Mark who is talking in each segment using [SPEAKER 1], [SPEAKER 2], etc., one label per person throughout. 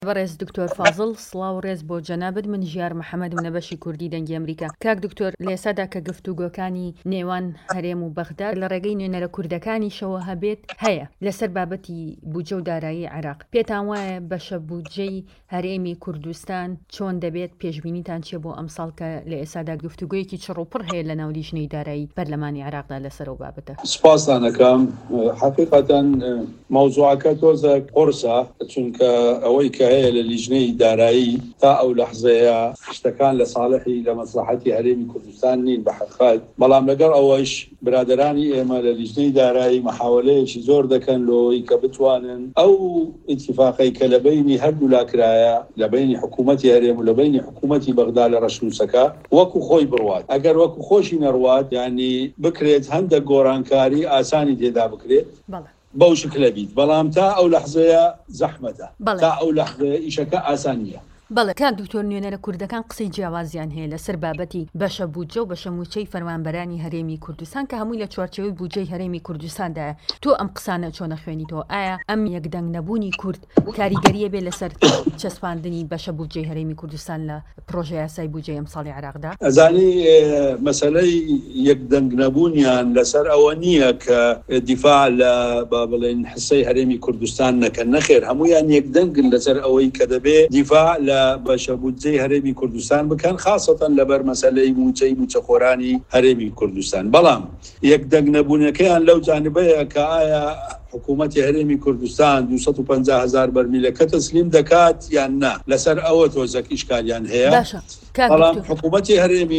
[SPEAKER 1] بەڕێز دکتۆر فازڵ سڵاو ڕێز بۆ جەنابەت من ژیار محەممەد و نەبەشی کوردی دەنگی ئەمریکا. کاک دکتۆر لێسادا کە گفتوگۆکانی نێوان هەرێم و بەغداد لە ڕێگەی نوێنەرە کوردەکانیشەوە هەبێت هەیە لەسەر بابەتی بودجە و دارایی عێراق. پێتان وایە بەشە بودجەی هەرێمی کوردستان چۆن دەبێت؟ پێشبینیتان چێ بۆ ئەمساڵ کە لە ئێسادا گفتوگویەکی چڕوپڕ هەیە لە ناو لیژنەی دارایی پەرلەمانی عێراقدا لەسەر ئەو بابەتە؟
[SPEAKER 2] سپاسانەکەم. حقیقەتەن مەوزوعەکە تۆزە قورسە، چونکە ئەوەی کە هەیە لە لیژنەی دارایی تا ئەو لەحزەیە شتەکان لە ساڵحی لە مەسلحەتی هەرێمی کوردستان نین بە حقیقەت. بەڵام لەگەڵ ئەوەش برادرانی ئێمە لە لیژنەی دارایی محاولەیەکی زۆر دەکەن لەوەی کە بتوانن ئەو ئیتیفاقی کە لە بینی هەردوو لاکرایە لە بینی حکوومەتی هەرێم و لە بینی حکوومەتی بەغدا لە ڕەشنووسەکە وەکو خۆی بڕوات. ئەگەر وەکو خۆشی نەڕوات یعنی بکرێت هەندێک گۆڕانکاری ئاسانی تێدا بکرێت بەو شکلە بیت. بەڵام تا ئەو لەحزەیە زەحمەتە، تا ئەو لەحزەیە ئیشەکە ئاسانیە.
[SPEAKER 1] بەڵێ کاک دکتۆر نوێنەرە کوردەکان قسەی جیاوازیان هەیە لەسەر بابەتی بەشە بودجە و بەشە موچەی فەرمانبەرانی هەرێمی کوردستان کە هەمووی لە چوارچێوەی بودجەی هەرێمی کوردستاندایە. تۆ ئەم قسانە چۆنە خوێنیتەوە؟ ئایا ئەم یەکدەنگ نەبوونی کورد کاریگەریە بێ لەسەر چەسپاندنی بەشە بودجەی هەرێمی کوردستان لە پرۆژە یاسای بودجەی ئەمساڵی عێراقدا؟
[SPEAKER 2] ئەزانی مەسەلەی یەکدەنگ نەبوونیان لەسەر ئەوە نییە کە دیفاع لە با بڵێن حسەی هەرێمی کوردستان نەکەن. نەخێر، هەمویان یەکدەنگن لەسەر ئەوەی کە دەبێ دیفاع لە بەشە بودجەی هەرێمی کوردستان بکەن، خاصەتەن لەبەر مەسەلەی موچەخۆرانی هەرێمی کوردستان. بەڵام یەکدەنگ نەبوونەکەیان لەو جانبەیە کە ئایا حکوومەتی هەرێمی کوردستان 250,000 بەرمیلەکە تەسلیم دەکات یان نا، لەسەر ئەوە تۆزەک ئیشکالیان هەیە. بەڵام حکوومەتی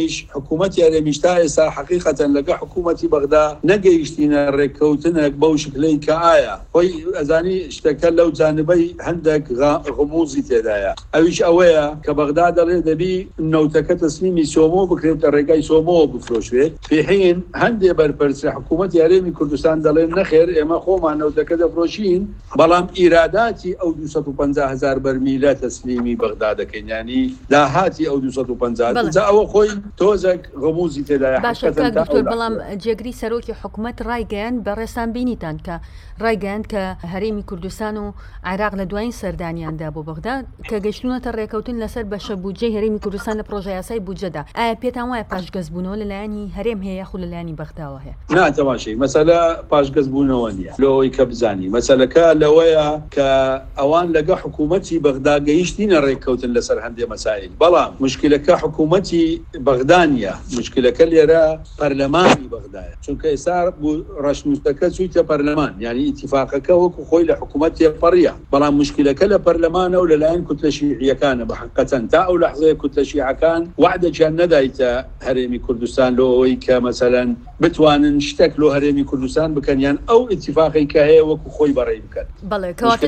[SPEAKER 2] هەرێمیش تا ئێستا حقیقەتەن لەگە حکوومەتی بەغدا نەگەیشتینە ڕێککەوتنێک بەو شکلەی کە ئایا خۆی ئەزانی شتەکە لەو جانبەی هەندێک غموزی تێدایە. ئەویش ئەوەیە کە بەغدا دەڵێ دەبی نەوتەکە تەسلیمی سۆمۆ بکرێت لە ڕێگای سۆمۆ بفرۆشرێت، پێحین هەندێ بەرپرسی حکوومەتی هەرێمی کوردستان دەڵێن نەخێر ئێمە خۆمان نەوتەکە دەفرۆشین، بەڵام ئیراداتی ئەو 250,000 بەرمیلە تەسلیمی بەغدا دەکەین، ینی داهاتی ئەو 250 ئەوە خۆی تۆزێک غموزی تێدایە.
[SPEAKER 1] باشە کاک دکتۆر، بەڵام جێگری سەرۆکی حکوومەت ڕایگەیان بەڕێستان بینیتان کە ڕایگەیان کە هەرێمی کوردستان و عێراق لە دوایین سەردانیاندا بۆ بەغدا کە گەشتونەتە ڕێکەوتن لەسەر بەشە بودجەی هەرێمی کوردستان لە پرۆژە یاسای بودجەدا. ئایا پێتان وایە پاشگەزبوونەوە لەلایەنی هەرێم هەیە یاخود لەلایەنی بەغداوە هەیە؟
[SPEAKER 2] ناتەماشەی مەسەلە پاشگەزبوونەوە نییە، لەوەی کە بزانی مەسەلەکە لەوەیە کە ئەوان لەگە حکوومەتی بەغدا گەیشتینە ڕێککەوتن لەسەر هەندێک مەسائل. بەڵام مشکلەکە حکوومەتی بەغدانیە، مشکلەکە لێرە پەرلەمانی بەغدایە، چونکە ئێستا ڕەشنووسەکە چوویتە پەرلەمان، یعنی ئیتیفاقەکە وەکو خۆی لە حکوومەت تێپەڕیە. بەڵام مشکلەکە لە پەرلەمانە و لەلایەن کوتلە شیعیەکانە. بەحقیقەتەن تا ئەو لەحزەیە کوتلە شیعەکان وعدەیان نەدایتە هەرێمی کوردستان لەوەی کە مەسەلەن بتوانن شتێک لە هەرێمی کوردستان بکەن یان ئەو ئیتیفاقی کە هەیە وەکو خۆی بەڕێ بکەن.
[SPEAKER 1] بەڵێ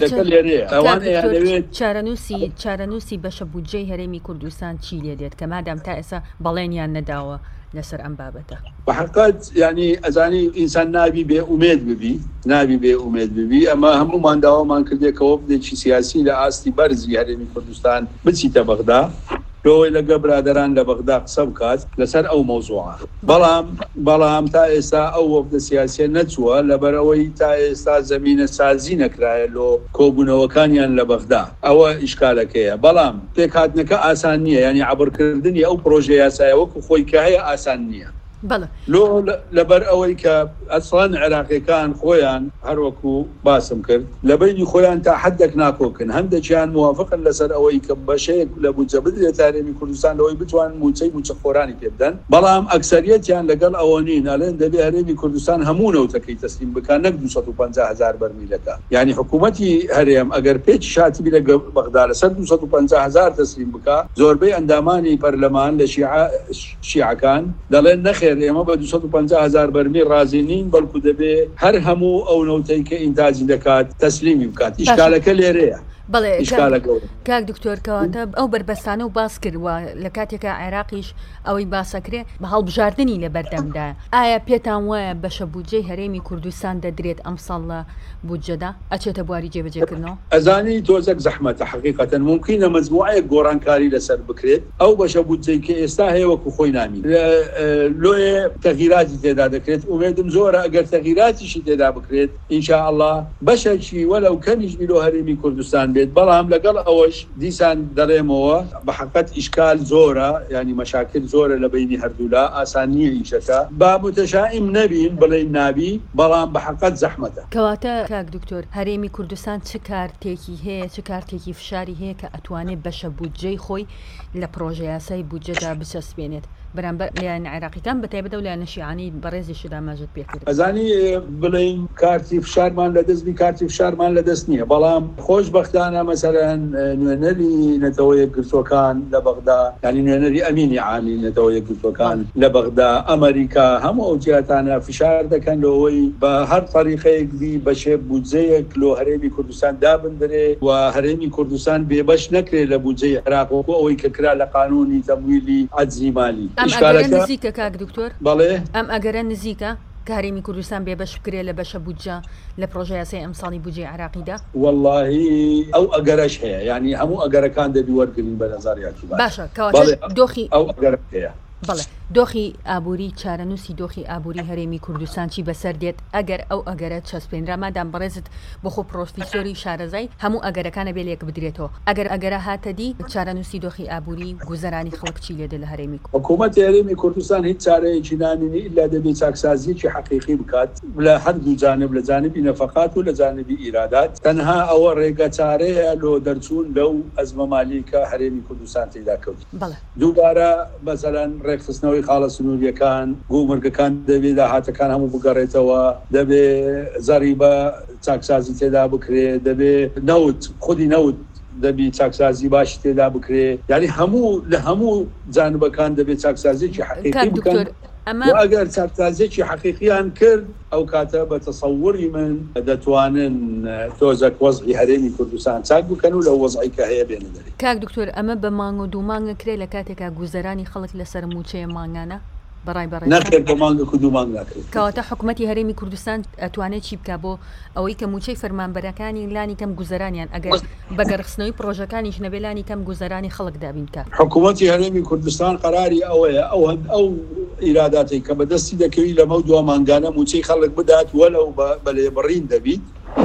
[SPEAKER 1] چارەنووسی بەشە بودجەی هەرێمی کوردستان چی لێ دێت کە مادام تا ئێستا بەڵێنیان نەداوە لەسەر ئەم بابەتە؟
[SPEAKER 2] بەحقیقەت ینی ئەزانی ئینسان نابی بێ ئومێد ببی. ئەمە هەموومان داوامان کردێکەوە بدێکی سیاسی لە ئاستی بەرزی هەرێمی کوردستان بچیتە بەغدا، لۆی لەگە برادران لە بەغدا قسە بکات لەسەر ئەو مەوزوعە. بەڵام تا ئێستا ئەو وەفدە سیاسیە نەچووە لەبەرەوەی تا ئێستا زەمینە سازی نەکرایە لۆ کۆبوونەوەکانیان لە بەغدا. ئەوە ئیشکالەکەیە. بەڵام پێکهاتنەکە ئاسان نییە، ینی عەبڕکردنی ئەو پرۆژە یاسایە وەکو خۆی کە هەیە ئاسان نییە. لەبەر ئەوەی کە ئەسڵان عێراقیەکان خۆیان هەروەکو باسم کرد لە بینی خۆیان تا حدێک ناکۆکن، هەندێکیان موافقن لەسەر ئەوەی کە بەشەیەک لە بودجە بدرێت هەرێمی کوردستان لەوەی بتوانن موچەخۆرانی پێ بدەن. بەڵام ئەکسەریەتیان لەگەڵ ئەوە نین، ئەڵێن دەبێ هەرێمی کوردستان هەموو نەوتەکەی تەسلیم بکات، نەک 250,000 بەرمیلەکە. یعنی حکوومەتی هەرێم ئەگەر پێچی شاتیبی لە بەغدا لەسەر 250,000 تەسلیم بکات، زۆربەی ئەندامانی پەرلەمان لە شیعەکان دەڵێن نەخێر ئێمە بە 250,000 بەرمیل رازی نین، بەڵکو دەبێ هەر هەموو ئەو نەوتەی کە ئینتاجی دەکات تەسلیمی بکات. ئیشکالەکە لێرەیە.
[SPEAKER 1] بەڵێ کاک دکتۆر کەواتە ئەو بربەستانە و باس کردووە لە کاتێکە عێراقیش ئەوەی باسەکرێ بە هەڵبژاردننی لە بەردەمدا. ئایا پێتان وایە بەشە بودجەی هەرێمی کوردستان دەدرێت ئەمساڵ لە بودجەدا ئەچێتە بواری جێبەجێکردنەوە؟ ئەزانی
[SPEAKER 2] تۆزێک زەحمەتە حقیقەتەن ممکنە مجموعەیە گۆڕانکاری لەسەر بکرێت. ئەو بەشە بودجەی کە ئێستا هەیە وەکو خۆی نامی لۆیە تەغییراتی تێدا دەکرێت. ئومێدم زۆرە ئەگەر تەغییراتیشی تێدا بکرێت ئینشاء الله بەشێکی وەلەو کەمیش بیرۆ هەرێمی کوردستان بێت بەڵام لەگەڵ ئەوەش دیسان دەڵێمەوە بە حقیقەت ئیشکال زۆرە ینی مەشاکل زۆرە لە بینی هەردوولا ئاسان نییە ئیشەکە با متەشائیم نەبین بڵێن نابی بەڵام بە حقیقەت زەحمەتە.
[SPEAKER 1] کەواتە کاک دکتۆر هەرێمی کوردستان چ کارتێکی هەیە چ کارتێکی فشاری هەیە کە ئەتوانێت بەشە بودجەی خۆی لە پرۆژە یاسای بودجەدا بچەسبێنێت بەرامبەر لایەن عێراقیەکان بەتایبەتەوە لایەنە شیعانی بەڕێزیشدا ماژت پێکرد.
[SPEAKER 2] ئەزانی بڵێن کارتی فشارمان لەدەستنی کارتی فشارمان لەدەست نییە بەڵام خۆشبەختانە مەسەرەن نوێنەری نەتەوە یەکگرتوەکان لە بەغدا ینی نوێنەری ئەمینی عامی نەتەوە یەکگرتوەکان لە بەغدا ئەمریکا هەموو ئەو جیاتانە فشار دەکەن لەوەی بە هەر طریقەیەک بی بەشێ بودجەیەک لۆ هەرێمی کوردستان دابدرێ و هەرێمی کوردستان بێبەش نەکرێت لە بودجەی عێراق وەکو ئەوەی کە کرا لە قانونی تەمویلی عەجزی مالی.
[SPEAKER 1] ئەم ئەگەرە نزیکە کاک دکتۆر
[SPEAKER 2] بەڵێ
[SPEAKER 1] ئەم ئەگەرە نزیکە هەرێمی کوردستان بێبەش بکرێ لە بەشە بودجە لە پرۆژە یاسای ئەمساڵی بودجەی عێراقیدا؟
[SPEAKER 2] واللهی ئەو ئەگەرەش هەیە ینی هەموو ئەگەرەکان دەبی وەرگرین بە نەزاریاتی
[SPEAKER 1] باشە کەواتە دۆخی
[SPEAKER 2] ئەو ئەگەرە هەیە.
[SPEAKER 1] بەڵێ دۆخی ئابووری چارەنووسی دۆخی ئابووری هەرێمی کوردستان چی بەسەر دێت ئەگەر ئەو ئەگەرە چەسپێنرا مادام بەڕێزت بۆخۆ پرۆفیسۆری شارەزای هەموو ئەگەرەکانە بێ لێک بدرێتەوە ئەگەر ئەگەرە هاتەدی چارەنووسی دۆخی ئابووری گوزەرانی خەڵک چی لێدە لە هەرێمی
[SPEAKER 2] حکوومەتی هەرێمی کوردستان هیچ چارەیەکی نامێنی ئیلا دەبێت چاکسازیەکی حەقیقی بکات لە هەردوو جانب لە جانبی نەفەقات و لە جانبی ئیرادات تەنها ئەوە ڕێگە چارەیە لۆ دەرچوون لەو ئەزمە مالی کە هەرێمی کوردستان تێدا کەوت. دووبارە مەسەلەن ڕێکخستنەوەی خاڵە سنووریەکان گومرگەکان دەبێت داهاتەکان هەموو بگەڕێتەوە دەبێت زەریبە چاکسازی تێدا بکرێ دەبێت نەوت خودی نەوت دەبی چاکسازی باشی تێدا بکرێ یعنی هەموو لە هەموو جانبەکان دەبێت چاکسازیێکی حەقیقی بکەن ئەگەر چاکسازیێکی حەقیقیان کرد ئەو کاتە بە تەسەووری من دەتوانن تۆزەک وەزعی هەرێمی کوردستان چاک بکەن و لە وەزعی کە هەیە بێنە دەرێ.
[SPEAKER 1] کاک دکتۆر ئەمە بە مانگ و دوو مانگە کرێ لە کاتێکا گوزەرانی خەڵک لەسەر موچەیە مانگانە بەڕای
[SPEAKER 2] نەخێر بە مانگە و دوو مانگ ناکرێت.
[SPEAKER 1] کەواتە حکوومەتی هەرێمی کوردستان ئەتوانێت چی بکە بۆ ئەوەی کە موچەی فەرمانبەرەکانی لانی کەم گوزەرانیان ئەگەر بەگەڕخستنەوەی پرۆژەکانیش نەبێ لانی کەم گوزەرانی خەڵک دابین کە
[SPEAKER 2] حکوومەتی هەرێمی کوردستان قەراری ئەوەیە ئەو ئیراداتی کە بەدەستی دەکەوی لەمە دو مانگانە موچەی خەڵک بدات وەلەو بە لێبڕین دەبیت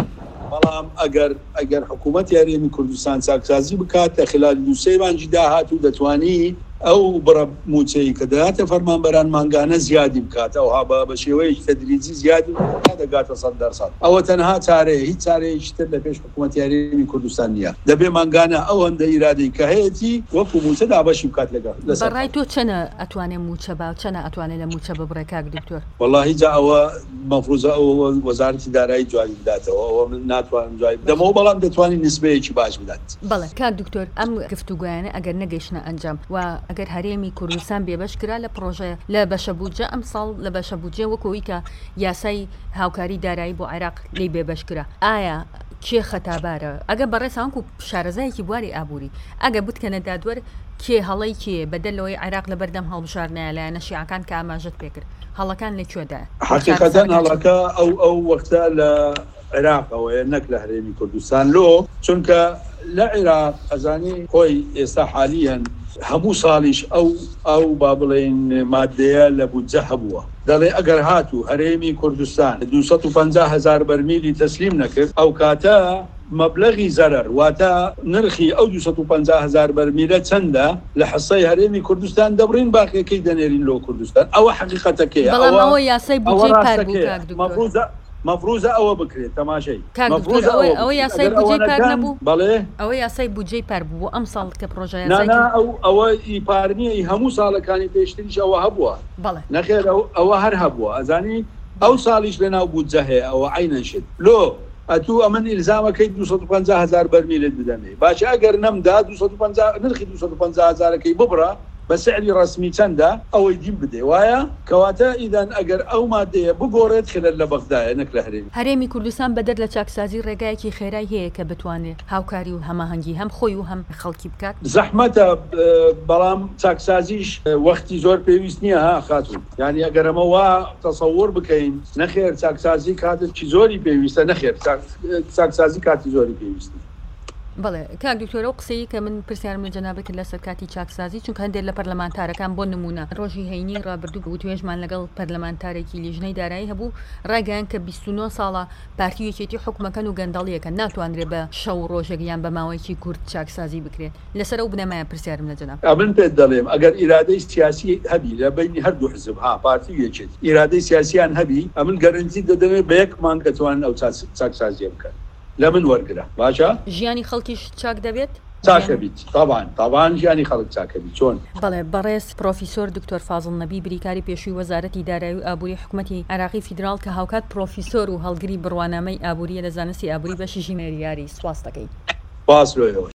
[SPEAKER 2] بەڵام ئەگەر حکوومەتی هەرێمی کوردستان چاکسازی بکات لە خلال دووسێ مانگی داهات و دەتوانی ئەو بڕە موچەی کە دەهاتە فەرمانبەران مانگانە زیادی بکات ئەوها بە شێوەیەکی تەدریجی زیادی دەگاتە 100%. ئەوە تەنها چارەیە هیچ چارەیەکی تر لە پێش حکوومەتی هەرێمی کوردستان نییە دەبێ مانگانە ئەو هەندە ئیرادەی کە هەیەی وەکو موچە دابەشی بکات لەگەڵ.
[SPEAKER 1] بەڕای تۆ چەنە ئەتوانێت موچە با چەنە ئەتوانێت لە موچە ببڕێ کاک دکتۆر؟
[SPEAKER 2] واللهی جا ئەوە مەفروزە ئەوە وەزارەتی دارایی جوابی بداتەوە ئەوە من ناتوانم جواب بدەمەوە بەڵام دەتوانین نسبەیەکی باش بدات.
[SPEAKER 1] بەڵێ کاک دکتۆر ئەم گفتوگویانە ئەگەر نەگەیشتە ئەنجام و ئەگەر هەرێمی کوردستان بێبەش کرا لە پرۆژە لە بەشە بودجە ئەم ساڵ لە بەشە بودجێ وەکەوەی کە یاسای هاوکاری دارایی بۆ عێراق لی بێبەش کرا ئایا کێ خەتابارە ئەگە بەڕێسانکو شارەزایەکی بواری ئابووری ئەگە بتکەنە دادوەر کێ هەڵی کێ بەدەلەوەی عێراق لە بەردەم هەڵبژاردنایە لایەنە شیعەکان کە ئاماژەت پێکرد هەڵەکان لەکوێدا؟
[SPEAKER 2] حقیقەتەن هەڵەکە ئەو وەختە لە عێراقەوەیە نەک لە هەرێمی کوردستان لۆ چونکە لە عێراق ئەزانی خۆی ئێستا حالیەن هەموو ساڵیش ئەو با بڵێن مادەیە لە بودجە هەبووە دەڵێ ئەگەر هاتوو هەرێمی کوردستان 250,000 بەرمیلی تەسلیم نەکرد ئەو کاتە مەبلەغی زەرەر واتە نرخی ئەو 250,000 بەرمیلە چەندە لە حسەی هەرێمی کوردستان دەبڕین باقیەکەی دەنێرین لۆ کوردستان ئەوە حقیقەتەکەیە.
[SPEAKER 1] بەڵام ئەوە یاسای بودجەی پار بوو کاک دکتۆر
[SPEAKER 2] مەفروزە ئەوە بکرێت تەماشای
[SPEAKER 1] ئەوە یاسای بودجەی پار نەبوو
[SPEAKER 2] بەڵێ
[SPEAKER 1] ئەوە یاسای بودجەی پار بوو ئەم ساڵ کە پرۆژە
[SPEAKER 2] ئەوە ئیپارنیە هەموو ساڵەکانی پێشتریش ئەوە هەبووە نەخێر ئەوە هەر هەبووە ئەزانی ئەو ساڵیش لەناو بودجە هەیە ئەوە عینەشت لۆ ئەتوو ئەمن ئیلزامەکەی 250,000 بەرمیلت بدەمێ باشە ئەگەر نەمدا نرخی 250,000ەکەی ببڕە بە سعری ڕسمی چەندە ئەوەی دیم بدێ وایە کەواتە ئیدان ئەگەر ئەو مادەیە بگۆڕێت خلال لە بەغدایە نەک لە
[SPEAKER 1] هەرێمی کوردستان بەدەر لە چاکسازی ڕێگایەکی خێرای هەیە کە بتوانێت هاوکاری و هەماهەنگی هەم خۆی و هەم خەڵکی بکات.
[SPEAKER 2] زەحمەتە بەڵام چاکسازیش وەختی زۆر پێویست نییە ها خاتون یعنی ئەگەر ئەمە وا تەسەوور بکەین نەخێر چاکسازی کاتێکی زۆری پێویستە نەخێر چاکسازی کاتی زۆری پێویستی
[SPEAKER 1] بەڵێ کاک دکتۆرە و قسەی کە من پرسیارم لە جەنابەت لەسەر کاتی چاکسازی چونکە هەندێک لە پەرلەمانتارەکان بۆ نمونە ڕۆژی هەینی ڕابردوو بوو توێژمان لەگەڵ پەرلەمانتارێکی لیژنەی دارایی هەبوو ڕاگەیان کە 29 ساڵە پارتی یەکێتی حکومەکەن و گەندەڵیەکە ناتوانرێت بە شەو ڕۆژێکیان بە ماوەیەکی کورت چاکسازی بکرێت لەسەر ئەو بنەمایە پرسیارم لە جەناب
[SPEAKER 2] من پێت دەڵێم ئەگەر ئیرادەی سیاسی هەبی لە بینی هەردوو حزب پارتی یەکێت ئیرادەی سیاسیان هەبی ئەمن گەرنتی دەدەمێت بە یەک مانگ دەتوانن ئەو چاکسازی بکەن لە من وەرگرە باشە
[SPEAKER 1] ژیانی خەڵکیش چاک دەبێت
[SPEAKER 2] چاکەبیت طبعاً ژیانی خەڵک چاکەبی چۆن
[SPEAKER 1] بەڵێ بەڕێز پرۆفیسۆر دکتۆر فازڵ نەبی بریکاری پێشووی وەزارەتی دارایی و ئابووری حکوومەتی عێراقی فیدراڵ کە هاوکات پرۆفیسۆر و هەڵگری بڕوانامەی ئابووریە لە زانستی ئابووری بەشی ژمێریاری سواز دەکەیت
[SPEAKER 2] باس لۆیەوە